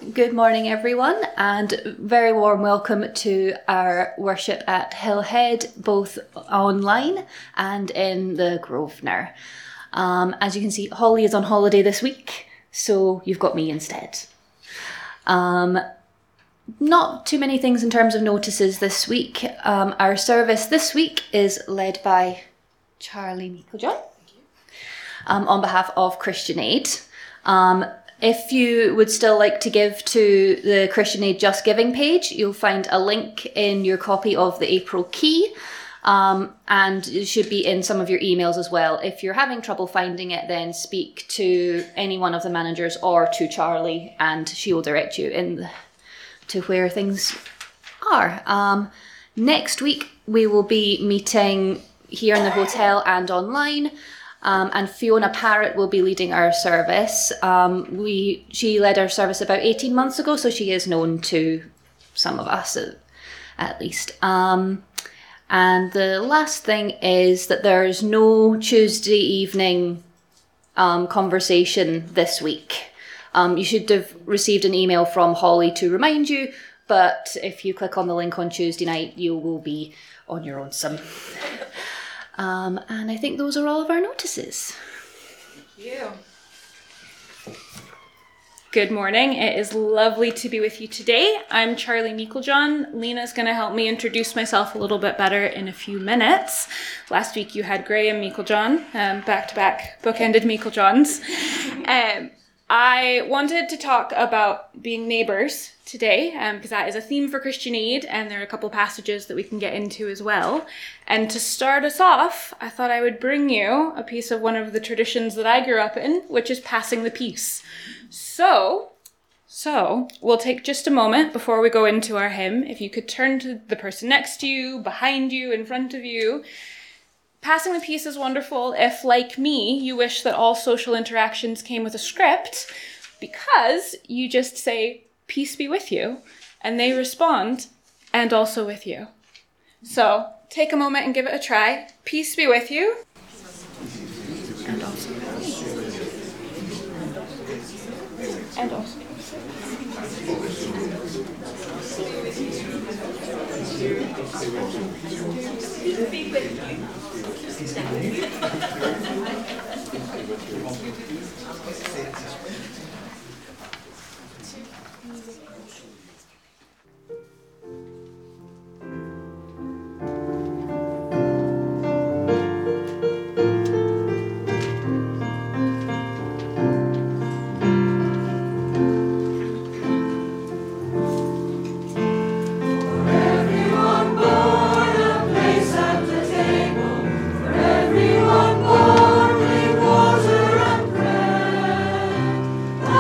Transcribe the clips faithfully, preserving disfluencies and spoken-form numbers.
Good morning, everyone, and very warm welcome to our worship at Hillhead, both online and in the Grosvenor. Um, as you can see, Holly is on holiday this week, so you've got me instead. Um, not too many things in terms of notices this week. Um, our service this week is led by Charlie Meiklejohn um, on behalf of Christian Aid. Um, If you would still like to give to the Christian Aid Just Giving page, you'll find a link in your copy of the April Key, um, and it should be in some of your emails as well. If you're having trouble finding it, then speak to any one of the managers or to Charlie, and she will direct you in the, to where things are. Um, next week, we will be meeting here in the hotel and online. Um, and Fiona Parrott will be leading our service. Um, we She led our service about eighteen months ago, so she is known to some of us at, at least. Um, and the last thing is that there's no Tuesday evening um, conversation this week. Um, you should have received an email from Holly to remind you, but if you click on the link on Tuesday night, you will be on your own some. Um, and I think those are all of our notices. Thank you. Good morning. It is lovely to be with you today. I'm Charlie Meiklejohn. Lena's going to help me introduce myself a little bit better in a few minutes. Last week you had Graham Meiklejohn, um, back-to-back bookended Meiklejohns. Um, I wanted to talk about being neighbours today, um, because that is a theme for Christian Aid, and there are a couple passages that we can get into as well. And to start us off, I thought I would bring you a piece of one of the traditions that I grew up in, which is passing the peace. So, so we'll take just a moment before we go into our hymn. If you could turn to the person next to you, behind you, in front of you. Passing the peace is wonderful if, like me, you wish that all social interactions came with a script, because you just say, "Peace be with you," and they respond, "And also with you." So take a moment and give it a try. Peace be with you. And also with you. And also Everyone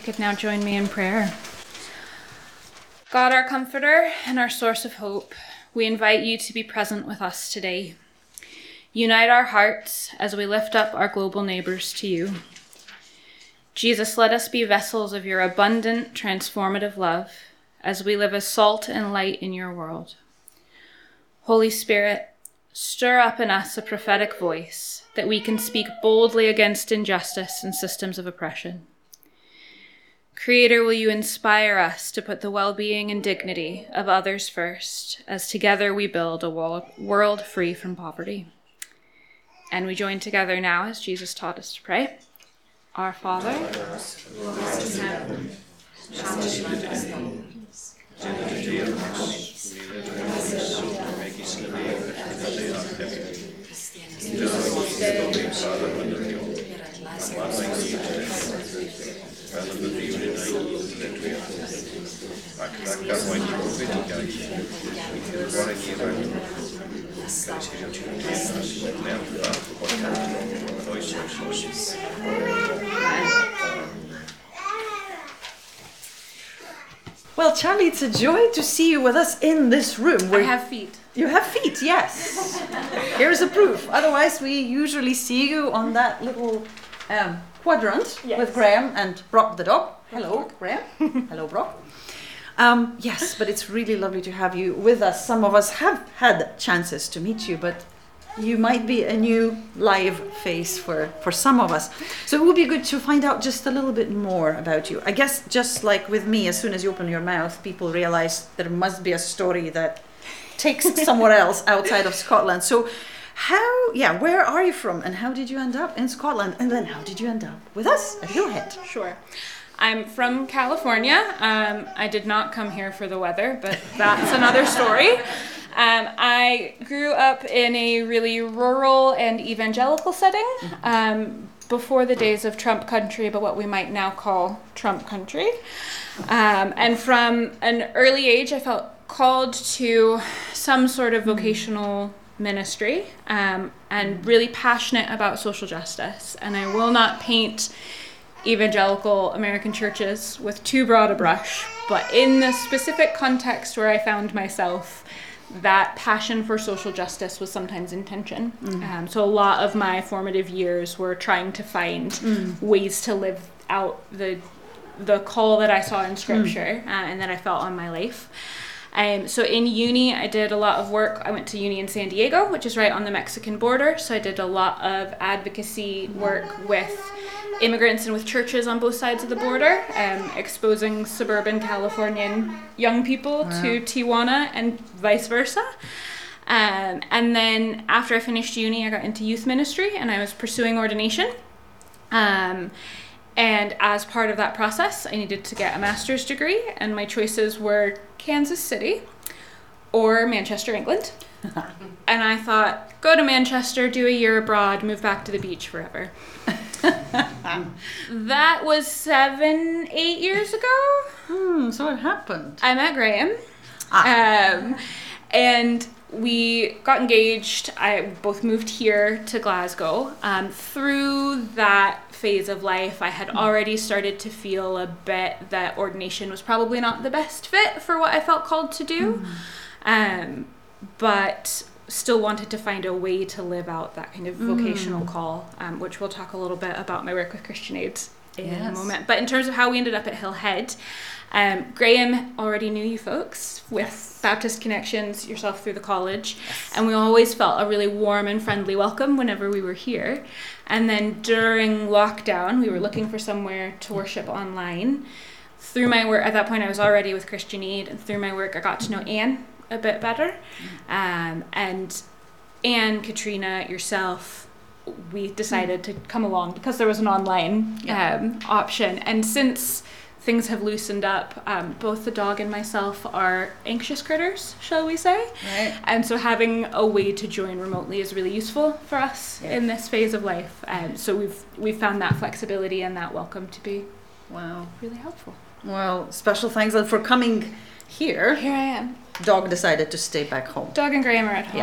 could now join me in prayer. God, our comforter and our source of hope, we invite you to be present with us today. Unite our hearts as we lift up our global neighbors to you. Jesus, let us be vessels of your abundant, transformative love as we live as salt and light in your world. Holy Spirit, stir up in us a prophetic voice that we can speak boldly against injustice and systems of oppression. Creator, will you inspire us to put the well-being and dignity of others first, as together we build a world free from poverty. And we join together now as Jesus taught us to pray. Our Father, who art in heaven, hallowed be thy name. Well, Charlie, it's a joy to see you with us in this room. I have feet. You have feet, yes. Here's a proof. Otherwise, we usually see you on that little um, quadrant yes. with Graham and Brock the dog. Hello, Graham. Hello, Brock. Um, yes, but it's really lovely to have you with us. Some of us have had chances to meet you, but you might be a new live face for, for some of us. So it would be good to find out just a little bit more about you. I guess just like with me, as soon as you open your mouth, people realize there must be a story that takes somewhere else outside of Scotland. So how, yeah, where are you from and how did you end up in Scotland? And then how did you end up with us at Hillhead? Sure. I'm from California. Um, I did not come here for the weather, but that's another story. Um, I grew up in a really rural and evangelical setting um, before the days of Trump country, but what we might now call Trump country. Um, and from an early age, I felt called to some sort of vocational ministry um, and really passionate about social justice. And I will not paint evangelical American churches with too broad a brush, but in the specific context where I found myself, that passion for social justice was sometimes in tension. Mm. Um, so a lot of my formative years were trying to find mm. ways to live out the the call that I saw in scripture mm. uh, and that I felt on my life. Um, so in uni, I did a lot of work. I went to uni in San Diego, which is right on the Mexican border. So I did a lot of advocacy work with immigrants and with churches on both sides of the border, um, exposing suburban Californian young people wow. to Tijuana and vice versa. Um, and then after I finished uni, I got into youth ministry and I was pursuing ordination. Um, and as part of that process, I needed to get a master's degree, and my choices were Kansas City or Manchester, England. And I thought, go to Manchester, do a year abroad, move back to the beach forever. That was seven, eight years ago. Hmm, so what happened? I met Graham. Ah. Um, and we got engaged. I both moved here to Glasgow. Um, through that phase of life, I had already started to feel a bit that ordination was probably not the best fit for what I felt called to do. Mm. Um, but still wanted to find a way to live out that kind of vocational mm. call, um, which we'll talk a little bit about my work with Christian Aid in yes. a moment. But in terms of how we ended up at Hillhead, um, Graham already knew you folks with yes. Baptist connections, yourself through the college, yes. and we always felt a really warm and friendly welcome whenever we were here. And then during lockdown, we were looking for somewhere to worship online. Through my work, at that point I was already with Christian Aid, and through my work I got to know Anne a bit better. Um, and Anne, Katrina, yourself, we decided mm. to come along because there was an online yeah. um, option. And since things have loosened up, um, both the dog and myself are anxious critters, shall we say. Right. And so having a way to join remotely is really useful for us yeah. in this phase of life. Um, so we've we've found that flexibility and that welcome to be wow really helpful. Well, special thanks for coming here. Here I am. Dog decided to stay back home. Dog and Graham are at home. Yeah.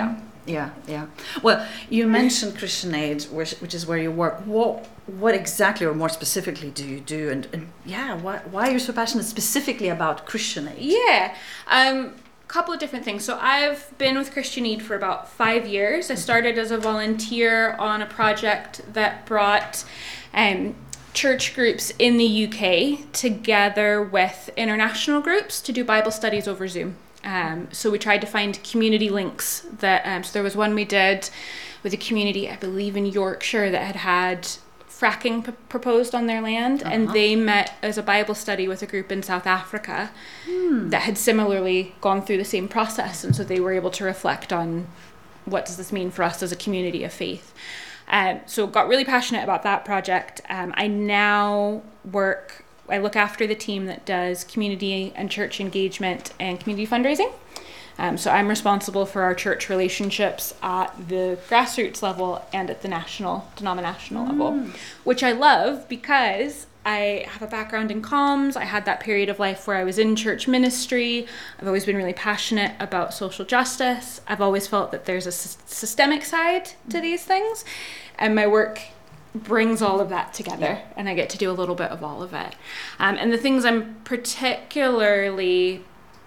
Yeah, yeah. Well, you mentioned Christian Aid, which, which is where you work. What what exactly, or more specifically, do you do? And, and yeah, why why are you so passionate specifically about Christian Aid? Yeah, um, couple of different things. So I've been with Christian Aid for about five years. I started as a volunteer on a project that brought um, church groups in the U K together with international groups to do Bible studies over Zoom. Um, so we tried to find community links that, um, so there was one we did with a community, I believe in Yorkshire, that had had fracking p- proposed on their land, uh-huh. and they met as a Bible study with a group in South Africa hmm. that had similarly gone through the same process, and so they were able to reflect on what does this mean for us as a community of faith. Um, so got really passionate about that project. Um, I now work I look after the team that does community and church engagement and community fundraising. Um, so I'm responsible for our church relationships at the grassroots level and at the national, denominational mm. level, which I love because I have a background in comms. I had that period of life where I was in church ministry. I've always been really passionate about social justice. I've always felt that there's a s- systemic side to these things, and my work brings all of that together, yeah. and I get to do a little bit of all of it. Um, and the things I'm particularly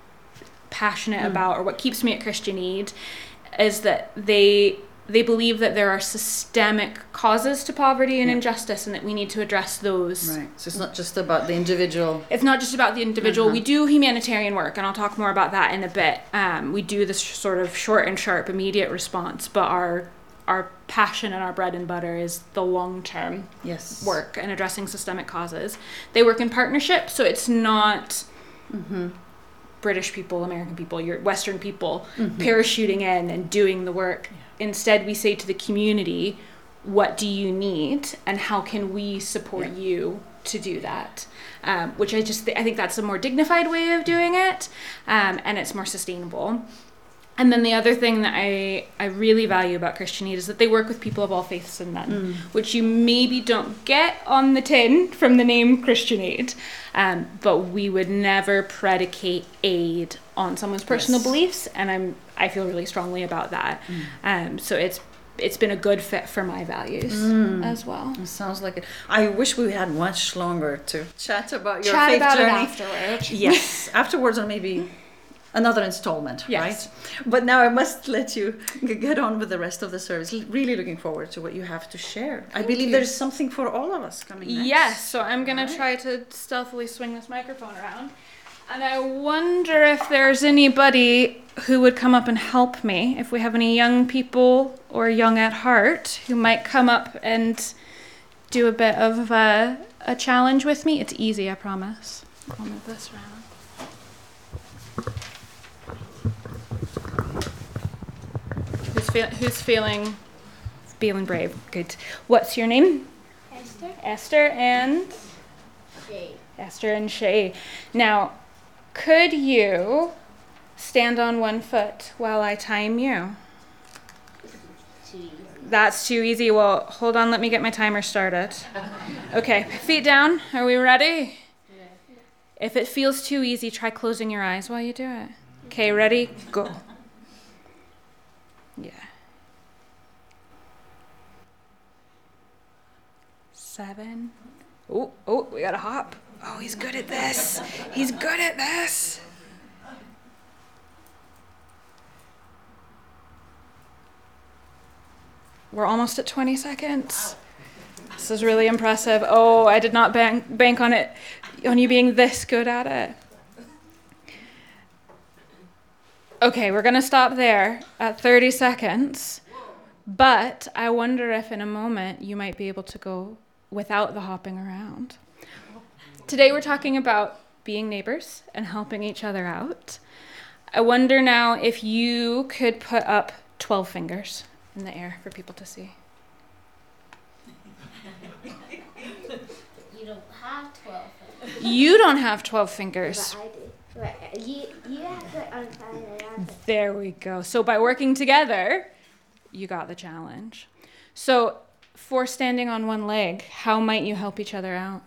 passionate mm. about, or what keeps me at Christian Aid, is that they they believe that there are systemic causes to poverty and yeah. injustice, and that we need to address those. Right. So it's not just about the individual. It's not just about the individual. Uh-huh. We do humanitarian work, and I'll talk more about that in a bit. Um, we do this sort of short and sharp, immediate response, but our our passion and our bread and butter is the long-term yes. work and addressing systemic causes. They work in partnership, so it's not mm-hmm. British people, American people, your Western people mm-hmm. parachuting in and doing the work. Yeah. Instead, we say to the community, what do you need and how can we support yeah. you to do that? Um, which I just th- I think that's a more dignified way of doing it, um, and it's more sustainable. And then the other thing that I, I really value about Christian Aid is that they work with people of all faiths and none, mm. which you maybe don't get on the tin from the name Christian Aid. Um, but we would never predicate aid on someone's personal yes. beliefs, and I'm I feel really strongly about that. Mm. Um, so it's it's been a good fit for my values mm. as well. It sounds like it. I wish we had much longer to chat about your chat faith about journey. It afterwards. Yes, afterwards, or maybe another installment, yes. right? But now I must let you get on with the rest of the service. Really looking forward to what you have to share. Thank I believe you. There's something for all of us coming next. Yes, so I'm going right. to try to stealthily swing this microphone around. And I wonder if there's anybody who would come up and help me, if we have any young people or young at heart who might come up and do a bit of a, a challenge with me. It's easy, I promise. I'll move this around. Who's, feel, who's feeling feeling brave? Good. What's your name? Esther. Esther and? Shay. Esther and Shay. Now, could you stand on one foot while I time you? Too easy. That's too easy. Well, hold on. Let me get my timer started. Okay. Feet down. Are we ready? Yeah. If it feels too easy, try closing your eyes while you do it. Okay. Ready? Go. Yeah. Seven. Oh, oh, we gotta hop. Oh, he's good at this. He's good at this. We're almost at twenty seconds. This is really impressive. Oh, I did not bank, bank on it, on you being this good at it. Okay, we're going to stop there at thirty seconds, but I wonder if in a moment you might be able to go without the hopping around. Today we're talking about being neighbors and helping each other out. I wonder now if you could put up twelve fingers in the air for people to see. You don't have twelve fingers. You don't have twelve fingers. But I do. But you, you have to untie it. There we go. So by working together, you got the challenge. So for standing on one leg, how might you help each other out?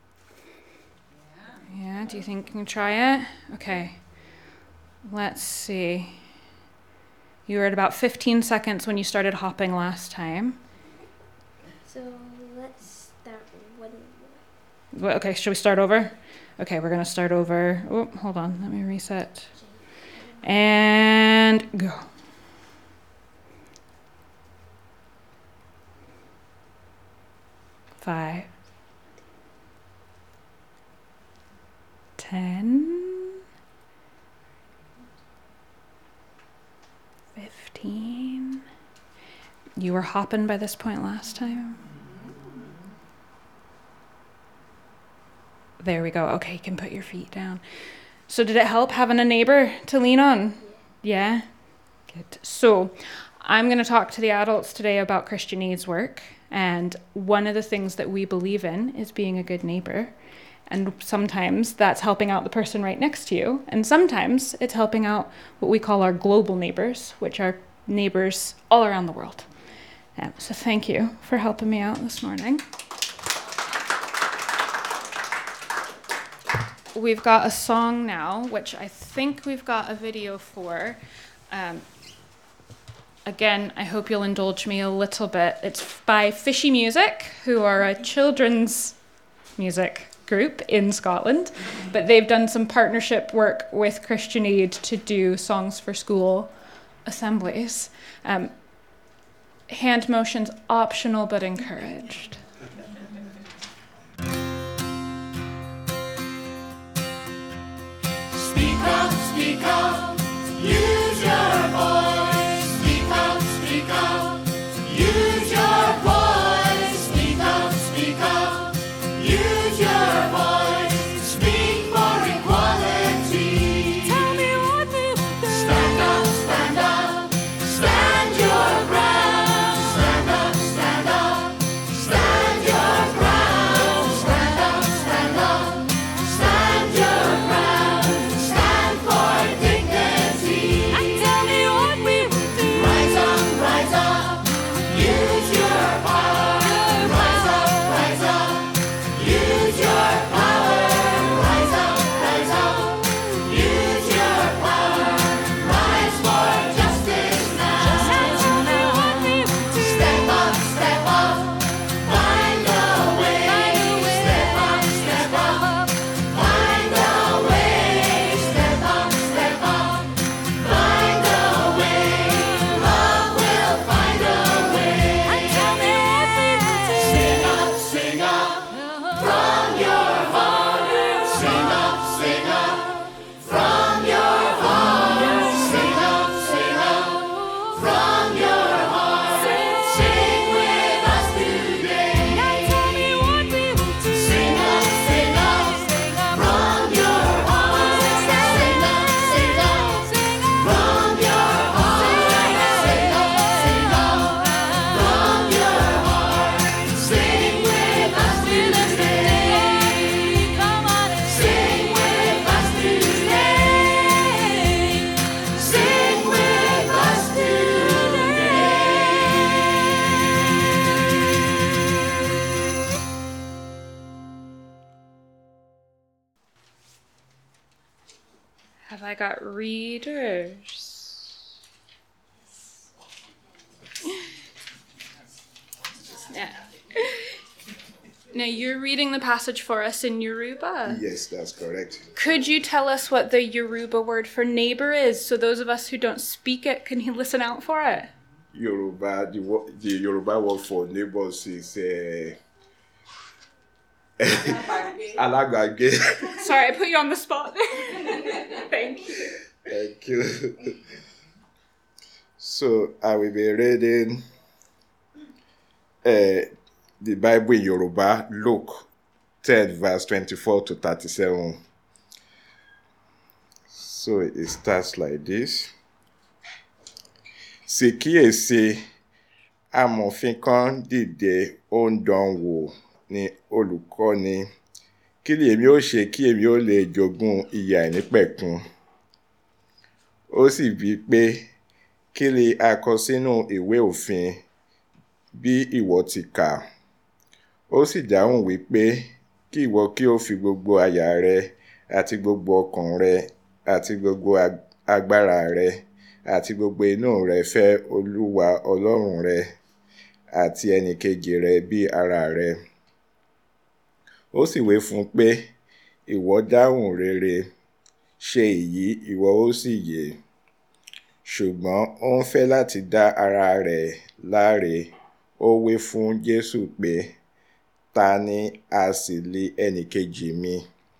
Yeah, yeah do you think you can try it? Okay. Let's see. You were at about fifteen seconds when you started hopping last time. So let's start one more. Well, okay, should we start over? Okay, we're going to start over. Oh, hold on. Let me reset. And go. Five. Ten. Fifteen. You were hopping by this point last time. There we go. Okay, you can put your feet down. So did it help having a neighbor to lean on? Yeah? Good. So I'm going to talk to the adults today about Christian Aid's work. And one of the things that we believe in is being a good neighbor. And sometimes that's helping out the person right next to you. And sometimes it's helping out what we call our global neighbors, which are neighbors all around the world. Um, so thank you for helping me out this morning. We've got a song now, which I think we've got a video for. Um, again, I hope you'll indulge me a little bit. It's by Fishy Music, who are a children's music group in Scotland, but they've done some partnership work with Christian Aid to do songs for school assemblies. Um, hand motions optional but encouraged. Speak up, speak up, use your voice. Speak up, speak up, use your voice. Speak up, speak up, use your voice. Speak for equality. Tell me what we will do. Stand up, stand up, stand your ground. Stand up, stand up, stand your ground. Stand up, stand up, stand your ground. Stand for dignity. And tell me what we will do. Rise up, rise up, use your power. Rise up, rise up, use your power. Rise up, rise up, use your power. Rise for justice now. And tell me what we will do. Step up, step up, find a way. Step up, step up, find a way. Step up, step up, find a way. Love will find a way. And tell me what we will do. Sing up, sing up, from your heart. Sing up, sing up, from your heart. Sing up, sing up, from your heart. Sing with us today. Now tell me what we will do. Sing up, sing up, from your heart. Sing up, sing up, from your heart. Sing up, sing up, from your heart. Sing with us today. Come on and sing with us today. Sing with us today. Have I got readers? Yeah. Now you're reading the passage for us in Yoruba. Yes, that's correct. Could you tell us what the Yoruba word for neighbor is, so those of us who don't speak it can listen out for it? Yoruba, the, wo- the Yoruba word for neighbors is uh, Alagbagbe. Sorry, I put you on the spot. Thank you. Thank you. So I will be reading uh, the Bible in Yoruba, Luke ten, verse twenty-four to thirty-seven. So it starts like this. Sì kíyèsí, amòfin kan dìde ó ń dán wò ní olùkọ́ni. Kí ni èmi ó ṣe kí èmi ó lè jogún ìyè àìnípẹ̀kun? Ó sì bi pé, kí ni a kọ sínú ìwé òfin bí ìwọ ti kà? Ó sì dáhùn wípé, kí ìwọ kí ó fi gbogbo àyà rẹ àti gbogbo ọkàn rẹ àti gbogbo ag- agbára rẹ àti gbogbo inú rẹ fẹ́ Olúwa Ọlọ́run rẹ àti ẹnìkejì rẹ bí ara rẹ. Ó sì wí fún un pé, ìwọ dáhùn rere, ṣe èyí ìwọ ó sì yè. Ṣùgbọ́n ó ń fẹ́ láti dá ara rẹ̀ láre, ó wí fún Jésù pé, ta ni a sì lè ẹnìkejì mi?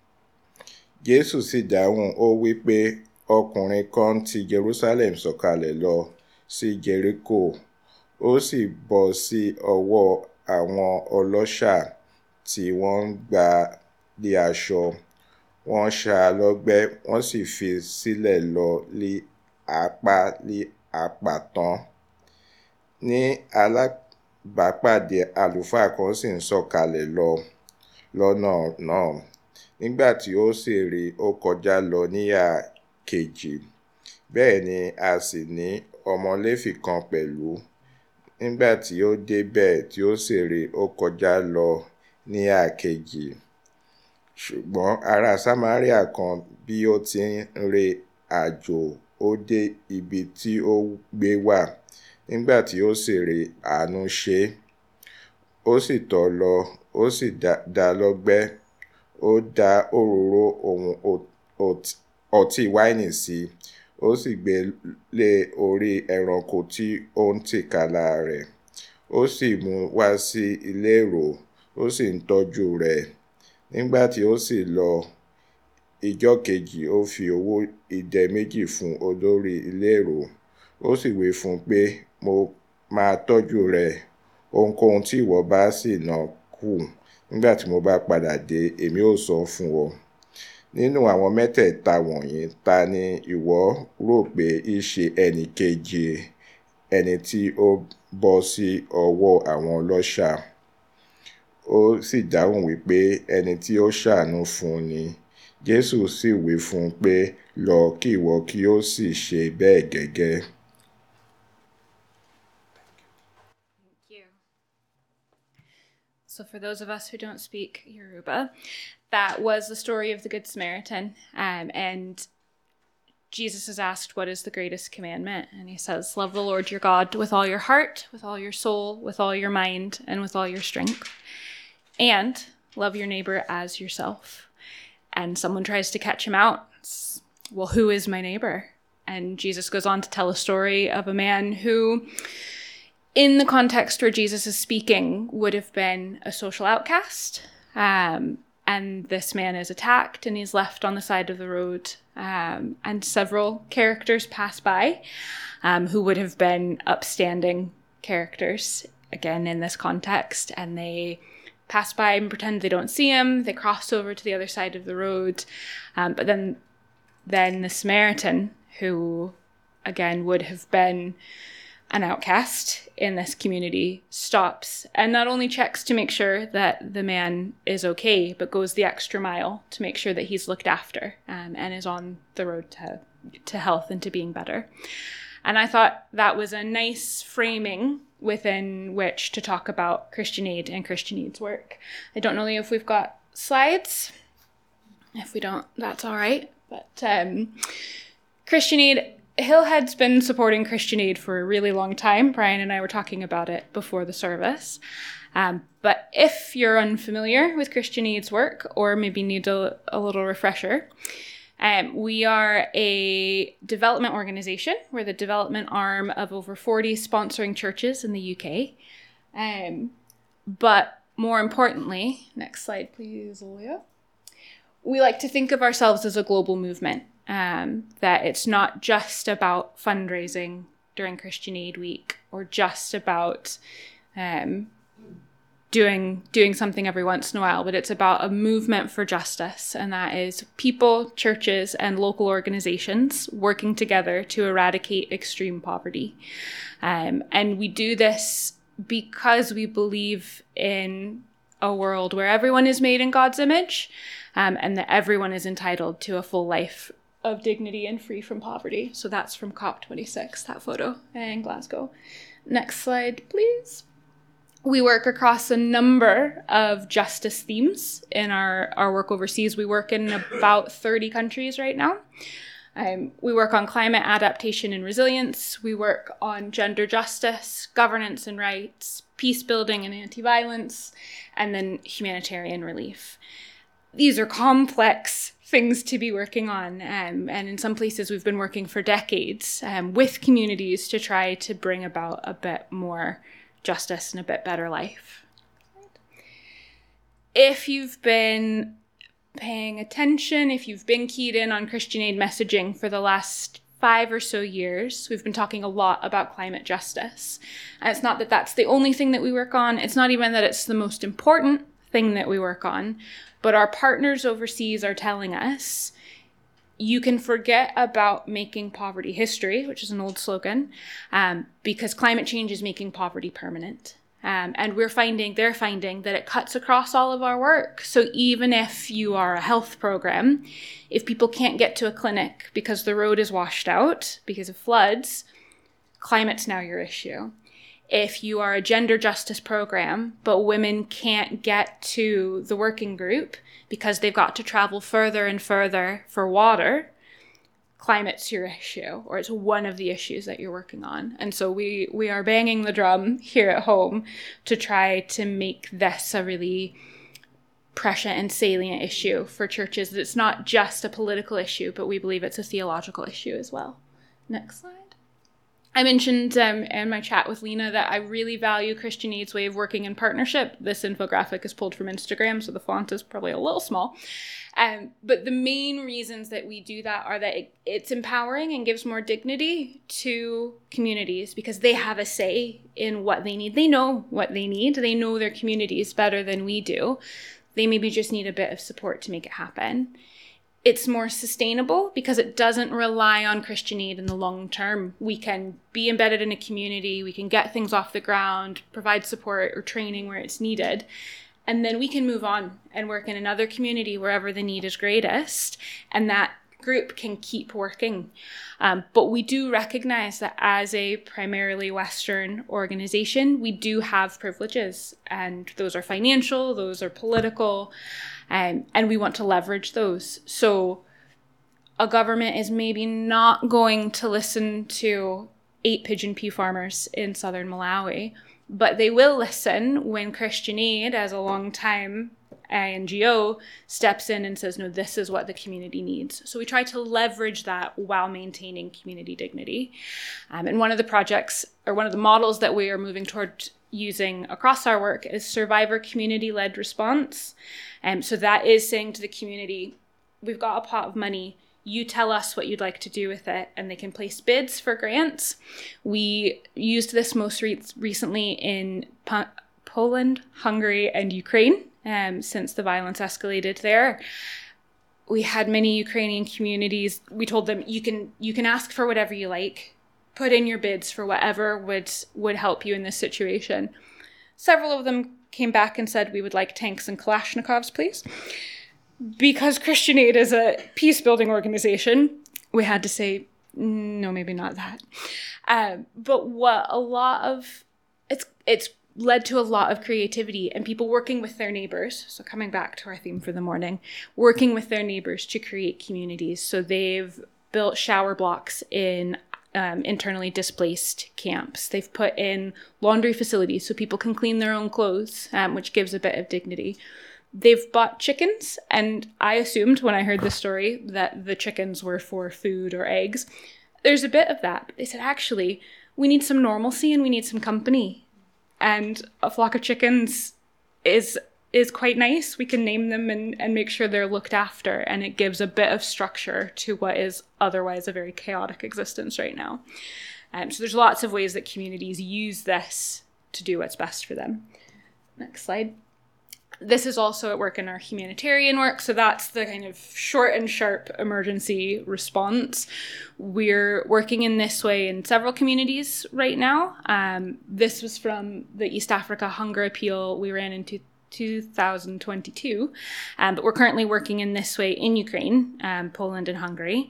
Jésù sì dáhùn, ó wí pé, ọkùnrin kan ti Jerusalem sọ̀kalẹ̀ lọ sí Jericho, ó sì bọ́ sí ọwọ́ àwọn ọlọ́ṣà tí wọ́n ń gbà lé aṣọ. Wọ́n ṣá a lọ́gbẹ́, wọ́n sì fi sílẹ̀ lọ lé apá lé apá tán. Ní alábàápàdé àlùfáà kan sì ń sọ̀kalẹ̀ lọ lọ́nà náà. Nígbà tí ó sì rí, ó kọjá lọ níhà kejì. Bẹ́ẹ̀ ni a sì ní ọmọ Léfì kan pẹ̀lú. Nígbà tí ó débẹ̀ tí ó sì rí, ó kọjá lọ níhà kejì. Ṣùgbọ́n ará Samaria kan, bí ó ti ń rìn àjò, ó dé ibi tí ó gbé wà. Nígbà tí ó sì rí, àánú ṣe é. Ó sì tọ̀ ọ́ lọ, ó sì dá lọ́gbẹ́. Ó dá òróró ohun ọtí wáìnì sí i, ó sì gbé lé orí ẹranko tí ó ń tìkálà rẹ̀. Ó sì mú wá sí ilé èrò, ó sì ń tọ́jú rẹ̀. Nígbà tí ó sì lọ ìjọ́ kejì, ó fi owó idẹ méjì fún olórí ilé èrò. Ó sì wí fún un pé, mo máa tọ́jú rẹ̀. Ohunkóhun tí ìwọ bá sì ná kù, nígbà tí mo bá padà dé, èmi ó san fún ọ. Nínú àwọn mẹ́tẹ̀ẹ̀ta wọ̀nyí, ta ni ìwọ rò pé í ṣe ẹnìkejì ẹni tí ó bọ́ sí ọwọ́ àwọn ọlọ́ṣà? Ó sì dáhùn wípé, ẹni tí ó ṣàánú fún ni. Jésù sì wí fún un pé, lọ kí ìwọ kí ó sì ṣe bẹ́ẹ̀ gẹ́gẹ́. So for those of us who don't speak Yoruba, that was the story of the Good Samaritan. Um, and Jesus is asked, what is the greatest commandment? And he says, love the Lord your God with all your heart, with all your soul, with all your mind, and with all your strength. And love your neighbor as yourself. And someone tries to catch him out. It's, well, who is my neighbor? And Jesus goes on to tell a story of a man who, in the context where Jesus is speaking, would have been a social outcast. Um, and this man is attacked and he's left on the side of the road. Um, and several characters pass by um, who would have been upstanding characters, again, in this context. And they pass by and pretend they don't see him. They cross over to the other side of the road. Um, but then, then the Samaritan, who, again, would have been an outcast in this community, stops and not only checks to make sure that the man is okay, but goes the extra mile to make sure that he's looked after um, and is on the road to, to health and to being better. And I thought that was a nice framing within which to talk about Christian Aid and Christian Aid's work. I don't know if we've got slides. If we don't, that's all right. But um, Christian Aid, Hillhead's been supporting Christian Aid for a really long time. Brian and I were talking about it before the service. Um, but if you're unfamiliar with Christian Aid's work, or maybe need a, a little refresher, um, we are a development organization. We're the development arm of over forty sponsoring churches in the U K. Um, but more importantly, next slide, please, Leah. We like to think of ourselves as a global movement. Um, that it's not just about fundraising during Christian Aid Week or just about um, doing doing something every once in a while, but it's about a movement for justice, and that is people, churches, and local organizations working together to eradicate extreme poverty. Um, and we do this because we believe in a world where everyone is made in God's image, um, and that everyone is entitled to a full life of dignity and free from poverty. So that's from COP twenty-six, that photo in Glasgow. Next slide, please. We work across a number of justice themes in our, our work overseas. We work in about thirty countries right now. Um, we work on climate adaptation and resilience. We work on gender justice, governance and rights, peace building and anti-violence, and then humanitarian relief. These are complex things to be working on. Um, and in some places we've been working for decades um, with communities to try to bring about a bit more justice and a bit better life. If you've been paying attention, if you've been keyed in on Christian Aid messaging for the last five or so years, we've been talking a lot about climate justice. And it's not that that's the only thing that we work on. It's not even that it's the most important thing that we work on. But our partners overseas are telling us, you can forget about making poverty history, which is an old slogan, um, because climate change is making poverty permanent. Um, and we're finding, they're finding that it cuts across all of our work. So even if you are a health program, if people can't get to a clinic because the road is washed out because of floods, climate's now your issue. If you are a gender justice program, but women can't get to the working group because they've got to travel further and further for water, climate's your issue, or it's one of the issues that you're working on. And so we, we are banging the drum here at home to try to make this a really prescient and salient issue for churches. It's not just a political issue, but we believe it's a theological issue as well. Next slide. I mentioned um, in my chat with Lena that I really value Christian Aid's way of working in partnership. This infographic is pulled from Instagram, so the font is probably a little small. Um, but the main reasons that we do that are that it, it's empowering and gives more dignity to communities because they have a say in what they need. They know what they need. They know their communities better than we do. They maybe just need a bit of support to make it happen. It's more sustainable because it doesn't rely on Christian Aid in the long term. We can be embedded in a community, we can get things off the ground, provide support or training where it's needed, and then we can move on and work in another community wherever the need is greatest, and that group can keep working. Um, but we do recognize that as a primarily Western organization, we do have privileges, and those are financial, those are political, um, and we want to leverage those. So a government is maybe not going to listen to eight pigeon pea farmers in southern Malawi, but they will listen when Christian Aid, as a long time N G O, steps in and says, no, this is what the community needs. So we try to leverage that while maintaining community dignity. Um, and one of the projects, or one of the models that we are moving toward using across our work is survivor community-led response. Um, so that is saying to the community, we've got a pot of money, you tell us what you'd like to do with it, and they can place bids for grants. We used this most re- recently in po- Poland, Hungary, and Ukraine. Um, since the violence escalated there, we had many Ukrainian communities. We told them, you can you can ask for whatever you like, put in your bids for whatever would would help you in this situation. Several of them came back and said, we would like tanks and Kalashnikovs, please. Because Christian Aid is a peace-building organization, we had to say, no, maybe not that. Um, but what a lot of, it's it's led to a lot of creativity and people working with their neighbors. So coming back to our theme for the morning, working with their neighbors to create communities. So they've built shower blocks in um, internally displaced camps. They've put in laundry facilities so people can clean their own clothes, um, which gives a bit of dignity. They've bought chickens, and I assumed when I heard this story that the chickens were for food or eggs. There's a bit of that. But they said, actually, we need some normalcy and we need some company. And a flock of chickens is is quite nice. We can name them and, and make sure they're looked after. And it gives a bit of structure to what is otherwise a very chaotic existence right now. Um, so there's lots of ways that communities use this to do what's best for them. Next slide. This is also at work in our humanitarian work. So that's the kind of short and sharp emergency response. We're working in this way in several communities right now. Um, this was from the East Africa Hunger Appeal we ran in two thousand twenty-two. Um, but we're currently working in this way in Ukraine, um, Poland and Hungary,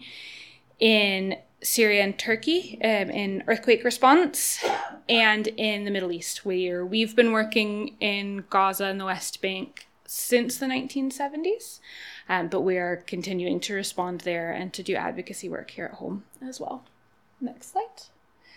in Syria and Turkey um, in earthquake response, and in the Middle East, where we've been working in Gaza and the West Bank since the nineteen seventies, um, but we are continuing to respond there and to do advocacy work here at home as well. Next slide.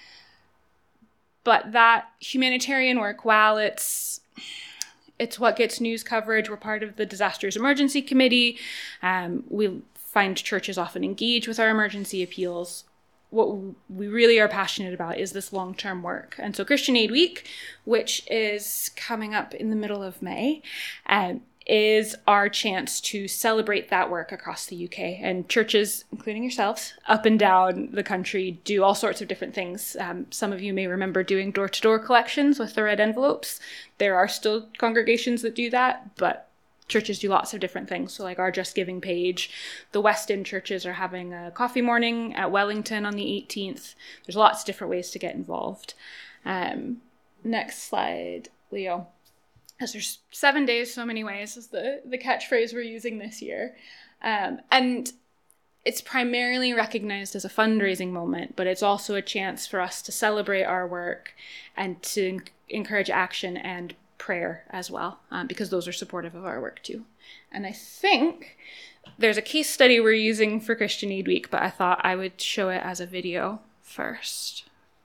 But that humanitarian work, while it's it's what gets news coverage, we're part of the Disasters Emergency Committee. Um, we find churches often engage with our emergency appeals. What we really are passionate about is this long-term work. And so Christian Aid Week, which is coming up in the middle of May, um, is our chance to celebrate that work across the U K. And churches, including yourselves, up and down the country do all sorts of different things. Um, some of you may remember doing door-to-door collections with the red envelopes. There are still congregations that do that, but churches do lots of different things. So like our Just Giving page, the West End churches are having a coffee morning at Wellington on the eighteenth. There's lots of different ways to get involved. Um, next slide, Leo. As there's seven days, so many ways is the, the catchphrase we're using this year. Um, and it's primarily recognized as a fundraising moment, but it's also a chance for us to celebrate our work and to en- encourage action and prayer as well, um, because those are supportive of our work too. And I think there's a case study we're using for Christian Aid Week, but I thought I would show it as a video first.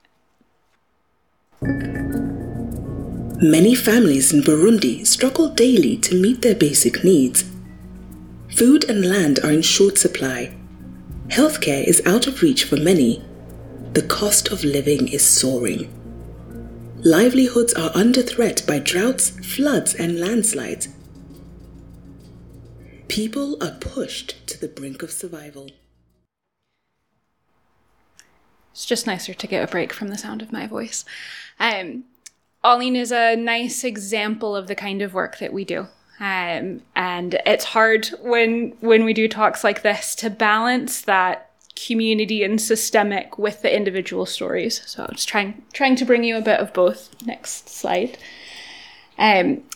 Many families in Burundi struggle daily to meet their basic needs. Food and land are in short supply. Healthcare is out of reach for many. The cost of living is soaring. Livelihoods are under threat by droughts, floods, and landslides. People are pushed to the brink of survival. It's just nicer to get a break from the sound of my voice. Um, Olleen is a nice example of the kind of work that we do. Um, and it's hard when when we do talks like this to balance that community and systemic with the individual stories. So I was trying trying to bring you a bit of both. Next slide. Um,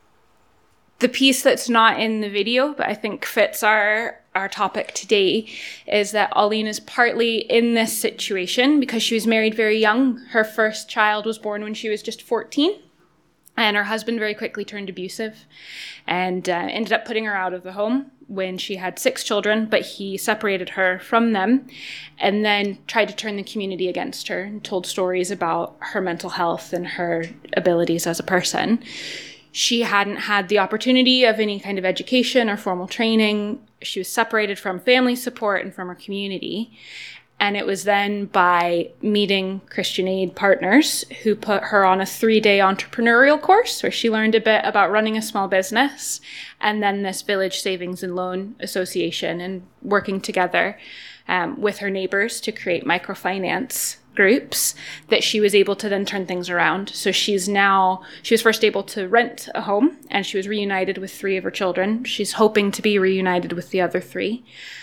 the piece that's not in the video, but I think fits our our topic today, is that Olleen is partly in this situation because she was married very young. Her first child was born when she was just fourteen. And her husband very quickly turned abusive and uh, ended up putting her out of the home when she had six children, but he separated her from them and then tried to turn the community against her and told stories about her mental health and her abilities as a person. She hadn't had the opportunity of any kind of education or formal training. She was separated from family support and from her community. And it was then by meeting Christian Aid partners who put her on a three-day entrepreneurial course where she learned a bit about running a small business, and then this Village Savings and Loan Association, and working together um, with her neighbors to create microfinance groups, that she was able to then turn things around. So she's now, she was first able to rent a home, and she was reunited with three of her children. She's hoping to be reunited with the other three.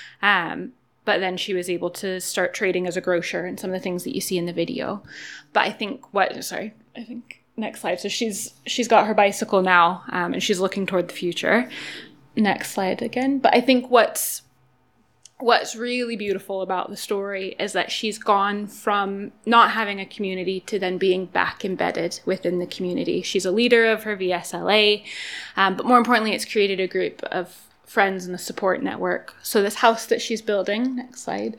Um, But then she was able to start trading as a grocer and some of the things that you see in the video. But I think what, sorry, I think next slide. So she's she's got her bicycle now, um, and she's looking toward the future. Next slide again. But I think what's what's really beautiful about the story is that she's gone from not having a community to then being back embedded within the community. She's a leader of her V S L A, um, but more importantly, it's created a group of friends in the support network. So this house that she's building, next slide,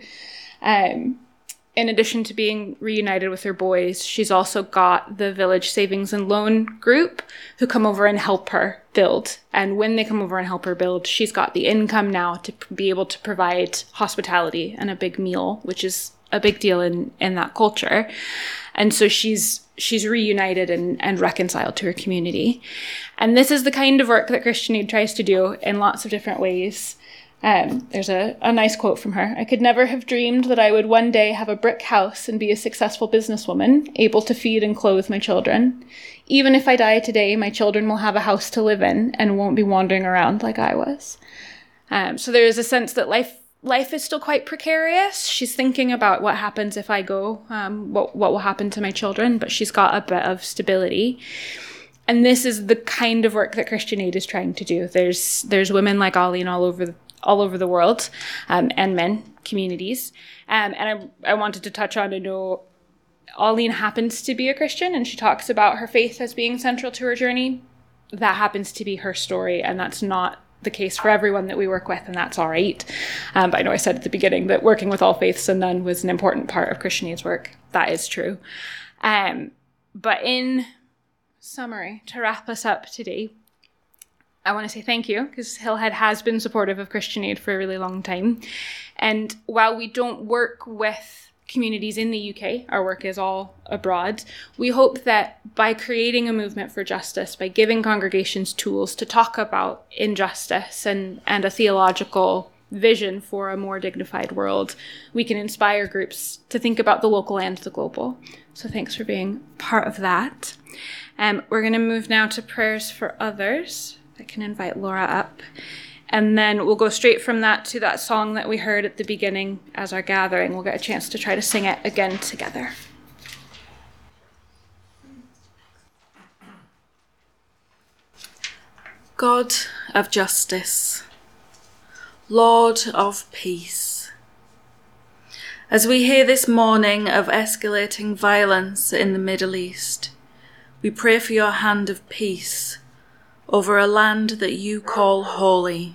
um, in addition to being reunited with her boys, she's also got the Village Savings and Loan group who come over and help her build. And when they come over and help her build, she's got the income now to be able to provide hospitality and a big meal, which is a big deal in, in that culture. And so she's she's reunited and, and reconciled to her community. And this is the kind of work that Christian Aid tries to do in lots of different ways. Um, there's a, a nice quote from her. "I could never have dreamed that I would one day have a brick house and be a successful businesswoman, able to feed and clothe my children. Even if I die today, my children will have a house to live in and won't be wandering around like I was." Um, so there is a sense that life Life is still quite precarious. She's thinking about what happens if I go, um, what what will happen to my children, but she's got a bit of stability. And this is the kind of work that Christian Aid is trying to do. There's there's women like Olleen all over the, all over the world, um, and men communities. Um, and I I wanted to touch on, I know Olleen happens to be a Christian, and she talks about her faith as being central to her journey. that happens to be her story, and that's not the case for everyone that we work with, and that's all right. Um, but I know I said at the beginning that working with all faiths and none was an important part of Christian Aid's work. That is true. Um, but in summary, to wrap us up today, I want to say thank you, because Hillhead has been supportive of Christian Aid for a really long time. And while we don't work with communities in the U K, our work is all abroad, we hope that by creating a movement for justice, by giving congregations tools to talk about injustice and, and a theological vision for a more dignified world, we can inspire groups to think about the local and the global. So thanks for being part of that. Um, we're going to move now to prayers for others. I can invite Laura up. And then we'll go straight from that to that song that we heard at the beginning as our gathering. We'll get a chance to try to sing it again together. God of justice, Lord of peace, as we hear this morning of escalating violence in the Middle East, we pray for your hand of peace over a land that you call holy.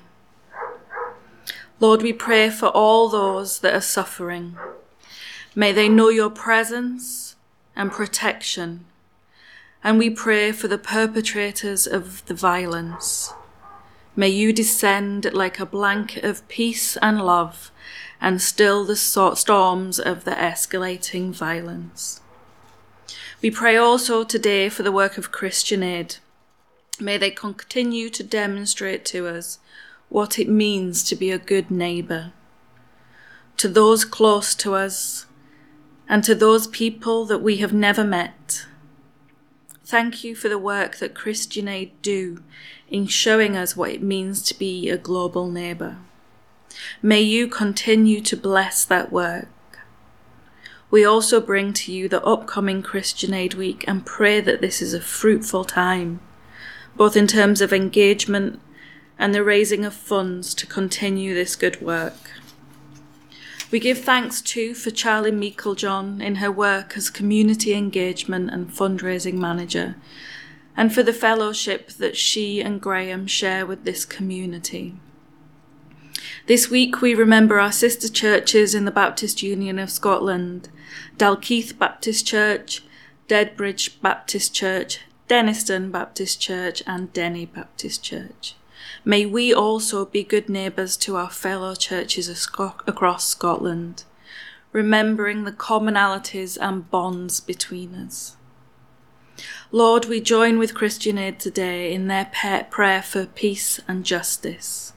Lord, we pray for all those that are suffering. May they know your presence and protection. And we pray for the perpetrators of the violence. May you descend like a blanket of peace and love and still the storms of the escalating violence. We pray also today for the work of Christian Aid. May they continue to demonstrate to us what it means to be a good neighbour, to those close to us, and to those people that we have never met. Thank you for the work that Christian Aid do in showing us what it means to be a global neighbour. May you continue to bless that work. We also bring to you the upcoming Christian Aid Week and pray that this is a fruitful time, both in terms of engagement and the raising of funds to continue this good work. We give thanks too for Charlie Meiklejohn in her work as community engagement and fundraising manager, and for the fellowship that she and Graham share with this community. This week we remember our sister churches in the Baptist Union of Scotland, Dalkeith Baptist Church, Deadbridge Baptist Church, Denniston Baptist Church and Denny Baptist Church. May we also be good neighbours to our fellow churches across Scotland, remembering the commonalities and bonds between us. Lord, we join with Christian Aid today in their prayer for peace and justice.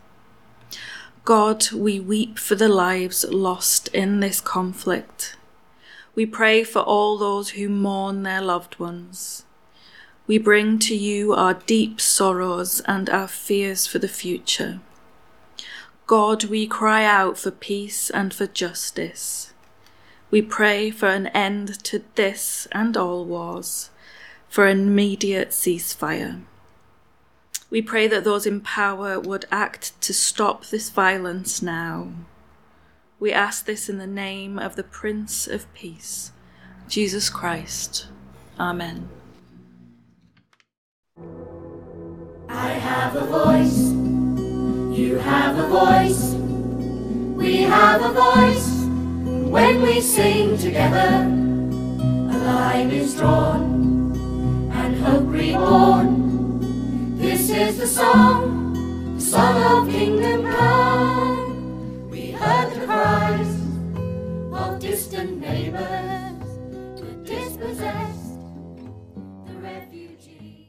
God, we weep for the lives lost in this conflict. We pray for all those who mourn their loved ones. We bring to you our deep sorrows and our fears for the future. God, we cry out for peace and for justice. We pray for an end to this and all wars, for an immediate ceasefire. We pray that those in power would act to stop this violence now. We ask this in the name of the Prince of Peace, Jesus Christ. Amen. I have a voice, you have a voice, we have a voice. When we sing together, a line is drawn and hope reborn. This is the song, the song of kingdom come. We heard the cries of distant neighbors, the dispossessed, the refugee.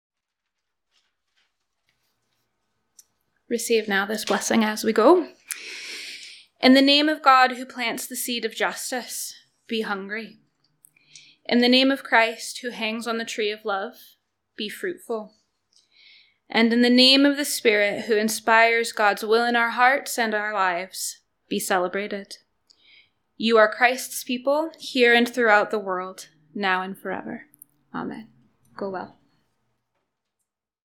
Receive now this blessing as we go. In the name of God who plants the seed of justice, be hungry. In the name of Christ who hangs on the tree of love, be fruitful. And in the name of the Spirit who inspires God's will in our hearts and our lives, be celebrated. You are Christ's people, here and throughout the world, now and forever. Amen. Go well.